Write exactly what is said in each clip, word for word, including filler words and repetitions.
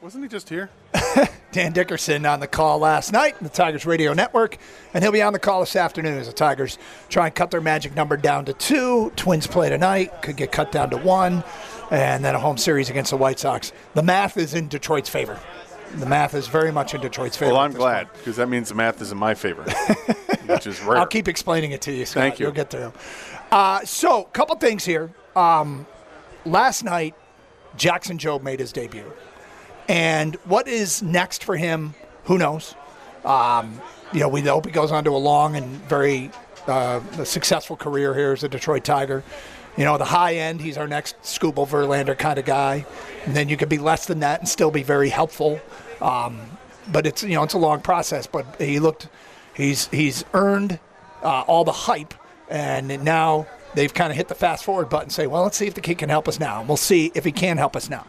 Wasn't he just here? Dan Dickerson on the call last night in the Tigers Radio Network, and he'll be on the call this afternoon as the Tigers try and cut their magic number down to two. Twins play tonight, could get cut down to one, and then a home series against the White Sox. The math is in Detroit's favor. The math is very much in Detroit's favor. Well, I'm glad, because that means the math is in my favor, which is rare. I'll keep explaining it to you, Scott. Thank you. You'll get through. Uh, so, a couple things here. Um, last night, Jackson Jobe made his debut. And what is next for him, who knows? Um, you know, we hope he goes on to a long and very uh, successful career here as a Detroit Tiger. You know, the high end, he's our next Skubal Verlander kind of guy. And then you could be less than that and still be very helpful. Um, but it's, you know, it's a long process. But he looked, he's he's earned uh, all the hype. And now they've kind of hit the fast forward button and say, well, let's see if the kid can help us now. And we'll see if he can help us now.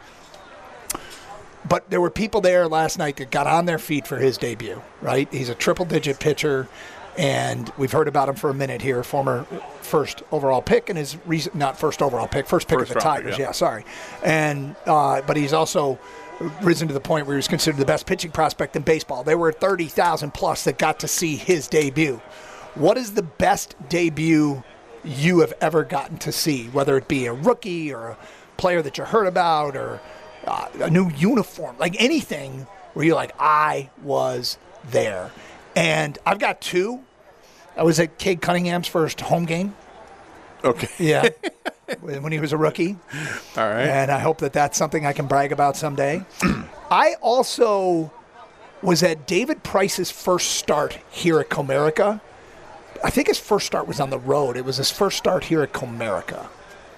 But there were people there last night that got on their feet for his debut, right? He's a triple-digit pitcher, and we've heard about him for a minute here, former first overall pick, and his recent, not first overall pick, first pick first of the round, Tigers, yeah. yeah, sorry. And uh, but he's also risen to the point where he was considered the best pitching prospect in baseball. There were thirty thousand plus that got to see his debut. What is the best debut you have ever gotten to see, whether it be a rookie or a player that you heard about or Uh, a new uniform, like anything where you're like, I was there. And I've got two. I was at Cade Cunningham's first home game. Okay. Yeah. When he was a rookie. All right. And I hope that that's something I can brag about someday. I also was at David Price's first start here at Comerica. I think his first start was on the road. It was his first start here at Comerica.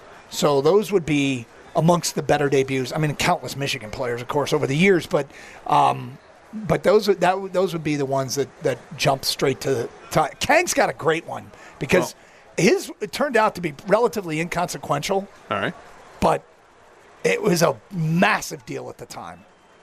So those would be amongst the better debuts. I mean, countless Michigan players, of course, over the years, but um, but those that those would be the ones that, that jump straight to the top. Kang's got a great one because well, his it turned out to be relatively inconsequential. All right. But it was a massive deal at the time.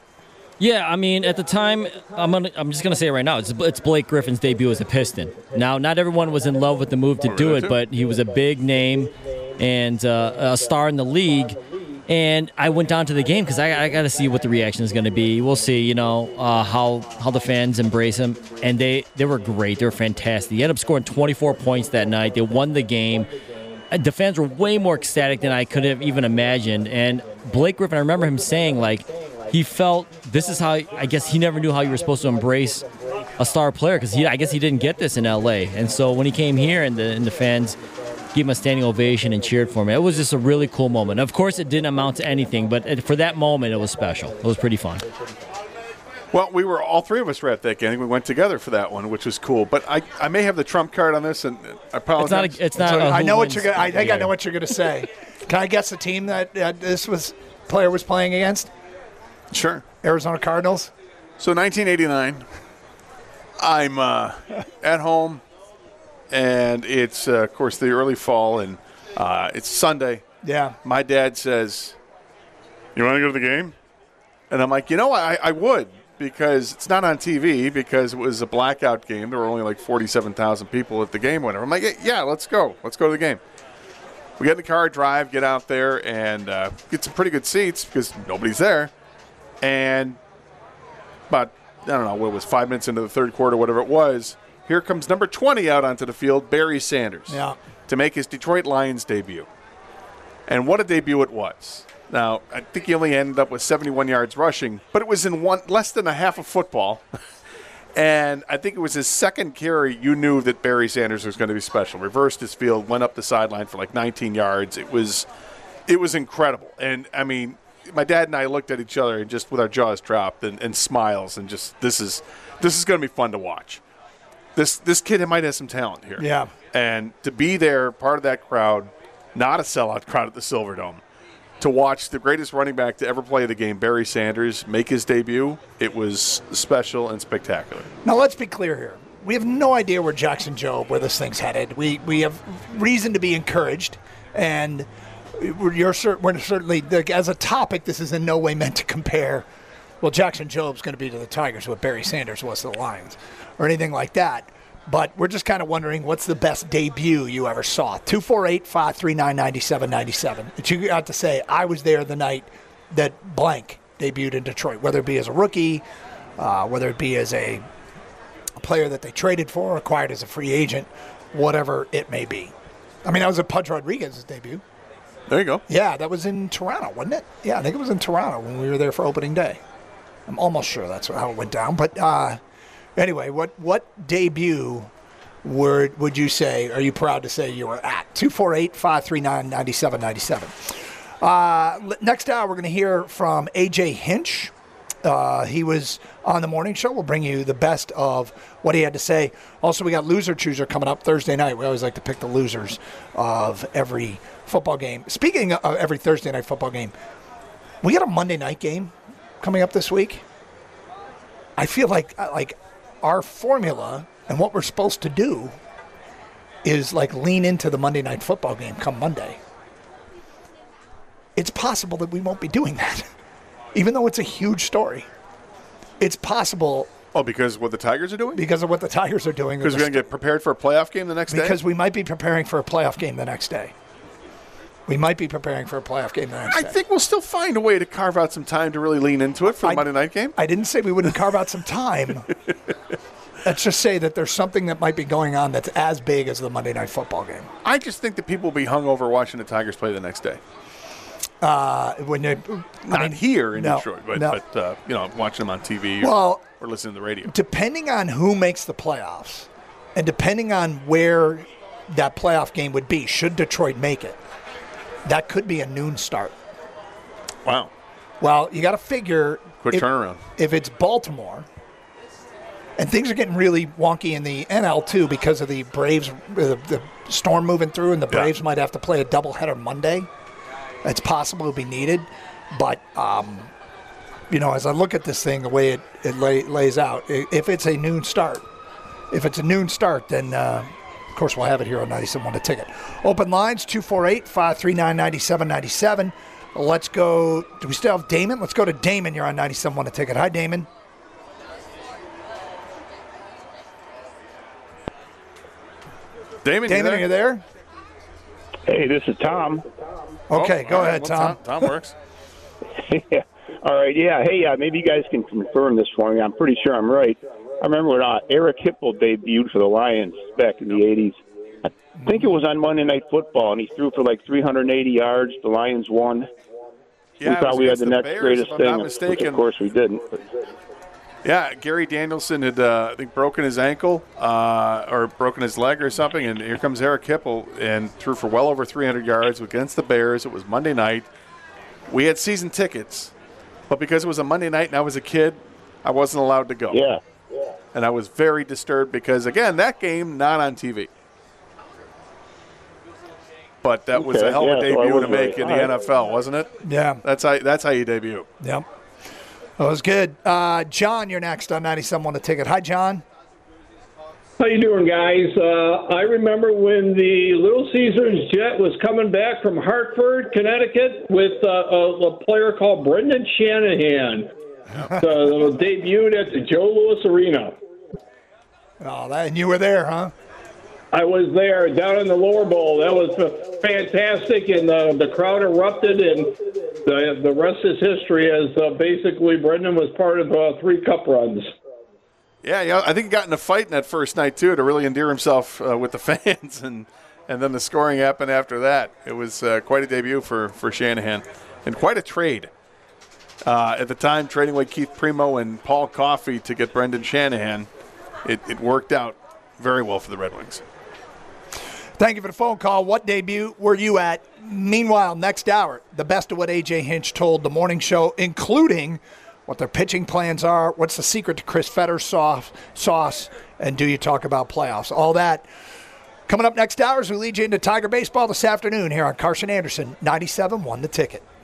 Yeah, I mean, at the time, I'm gonna, I'm just going to say it right now, it's, it's Blake Griffin's debut as a Piston. Now, not everyone was in love with the move to Oh, do really it, too? but he was a big name and uh, a star in the league. And I went down to the game because I, I got to see what the reaction is going to be. We'll see, you know, uh, how how the fans embrace him. And they, they were great. They were fantastic. He ended up scoring twenty-four points that night. They won the game. The fans were way more ecstatic than I could have even imagined. And Blake Griffin, I remember him saying, like, he felt this is how, I guess he never knew how you were supposed to embrace a star player because he, I guess he didn't get this in L A. And so when he came here and the, and the fans gave him a standing ovation and cheered for him, it was just a really cool moment. Of course, it didn't amount to anything, but it, for that moment, it was special. It was pretty fun. Well, we were all three of us were at that game. We went together for that one, which was cool. But I, I may have the trump card on this, and I apologize. It's not. A, it's not. So a I who know what wins you're. Gonna, I think I here. know what you're going to say. Can I guess the team that uh, this was player was playing against? Sure. Arizona Cardinals. So nineteen eighty-nine, I'm uh, at home, and it's, uh, of course, the early fall, and uh, it's Sunday. Yeah. My dad says, you want to go to the game? And I'm like, you know, I, I would, because it's not on T V, because it was a blackout game. There were only like forty-seven thousand people at the game, whatever. I'm like, yeah, let's go. Let's go to the game. We get in the car, drive, get out there, and uh, get some pretty good seats because nobody's there. And about, I don't know, what it was, five minutes into the third quarter, whatever it was, here comes number twenty out onto the field, Barry Sanders, Yeah. to make his Detroit Lions debut. And what a debut it was. Now, I think he only ended up with seventy-one yards rushing, but it was in one less than a half of football. And I think it was his second carry, you knew that Barry Sanders was going to be special. Reversed his field, went up the sideline for like nineteen yards. It was it was incredible. And, I mean, my dad and I looked at each other and just with our jaws dropped and, and smiles and just this is this is going to be fun to watch. This this kid might have some talent here. Yeah. And to be there, part of that crowd, not a sellout crowd at the Silverdome, to watch the greatest running back to ever play the game, Barry Sanders, make his debut, it was special and spectacular. Now, let's be clear here. We have no idea where Jackson Jobe, where this thing's headed. We we have reason to be encouraged, and we're, you're cer- we're certainly, like, as a topic, this is in no way meant to compare, well, Jackson Jobe's going to be to the Tigers what Barry Sanders was to the Lions, or anything like that. But we're just kind of wondering what's the best debut you ever saw. two four eight, five three nine, nine seven nine seven. That you got to say, I was there the night that blank debuted in Detroit, whether it be as a rookie, uh, whether it be as a player that they traded for, acquired as a free agent, whatever it may be. I mean, that was a Pudge Rodriguez's debut. There you go. Yeah, that was in Toronto, wasn't it? Yeah, I think it was in Toronto when we were there for opening day. I'm almost sure that's how it went down. But uh, anyway, what what debut word would you say, are you proud to say you were at? two four eight, five three nine, nine seven nine seven. Uh, next hour, we're going to hear from A J Hinch. Uh, he was on the morning show. We'll bring you the best of what he had to say. Also, we got Loser Chooser coming up Thursday night. We always like to pick the losers of every football game. Speaking of every Thursday night football game, we got a Monday night game coming up this week. I feel like like our formula and what we're supposed to do is like lean into the Monday night football game come Monday. It's possible that we won't be doing that, even though it's a huge story. It's possible. Oh, because what the Tigers are doing? Because of what the Tigers are doing. Because we're going to get prepared for a playoff game the next because day? Because we might be preparing for a playoff game the next day. We might be preparing for a playoff game the next I day. I think we'll still find a way to carve out some time to really lean into it for the I, Monday night game. I didn't say we wouldn't carve out some time. Let's just say that there's something that might be going on that's as big as the Monday night football game. I just think that people will be hungover watching the Tigers play the next day. Uh, when they, Not I mean, here in no, Detroit, but, no. but uh, you know, watching them on T V or, well, or listening to the radio. Depending on who makes the playoffs and depending on where that playoff game would be, should Detroit make it, that could be a noon start. Wow. Well, you got to figure. Quick if, turnaround. If it's Baltimore, and things are getting really wonky in the N L too because of the Braves, the, the storm moving through, and the Braves yeah. might have to play a doubleheader Monday. It's possible it'll be needed, but um, you know, as I look at this thing, the way it, it lay, lays out, if it's a noon start, if it's a noon start, then uh, of course we'll have it here on ninety-seven point one The Ticket. Open lines two four eight, five three nine, nine seven nine seven. Let's go. Do we still have Damon? Let's go to Damon. You're on ninety-seven point one The Ticket. Hi, Damon. Damon, Damon, you are you there? Hey, this is Tom. Okay, oh, go right. ahead, well, Tom. Tom. Tom works. Yeah. All right, yeah. Hey, uh, maybe you guys can confirm this for me. I'm pretty sure I'm right. I remember when uh, Eric Hipple debuted for the Lions back in the eighties. I think it was on Monday Night Football, and he threw for like three hundred eighty yards. The Lions won. Yeah, we thought we had the, the next Bears, greatest if I'm thing, not mistaken. which of course we didn't. But. Yeah, Gary Danielson had, uh, I think, broken his ankle uh, or broken his leg or something, and here comes Eric Hipple and threw for well over three hundred yards against the Bears. It was Monday night. We had season tickets, but because it was a Monday night and I was a kid, I wasn't allowed to go. Yeah. And I was very disturbed because, again, that game, not on T V. But that was okay. a hell of a yeah, debut so to make right. in the N F L, wasn't it? Yeah. That's how, that's how you debut. Yep. That was good. Uh, John, you're next on ninety-seven point one The Ticket. Hi, John. How you doing, guys? Uh, I remember when the Little Caesars jet was coming back from Hartford, Connecticut, with uh, a, a player called Brendan Shanahan. So debuted at the Joe Louis Arena. Oh, that, and you were there, huh? I was there down in the lower bowl. That was fantastic, and the, the crowd erupted, and the the rest is history. As uh, basically Brendan was part of uh, three cup runs. Yeah, yeah, I think he got in a fight in that first night too to really endear himself uh, with the fans, and and then the scoring happened after that. It was uh, quite a debut for for Shanahan, and quite a trade. Uh, at the time, trading away Keith Primo and Paul Coffey to get Brendan Shanahan, it, it worked out very well for the Red Wings. Thank you for the phone call. What debut were you at? Meanwhile, next hour, the best of what A J Hinch told the morning show, including what their pitching plans are, what's the secret to Chris Fetter's sauce, sauce, and do you talk about playoffs? All that coming up next hour as we lead you into Tiger baseball this afternoon here on Carson Anderson, ninety-seven point one The Ticket.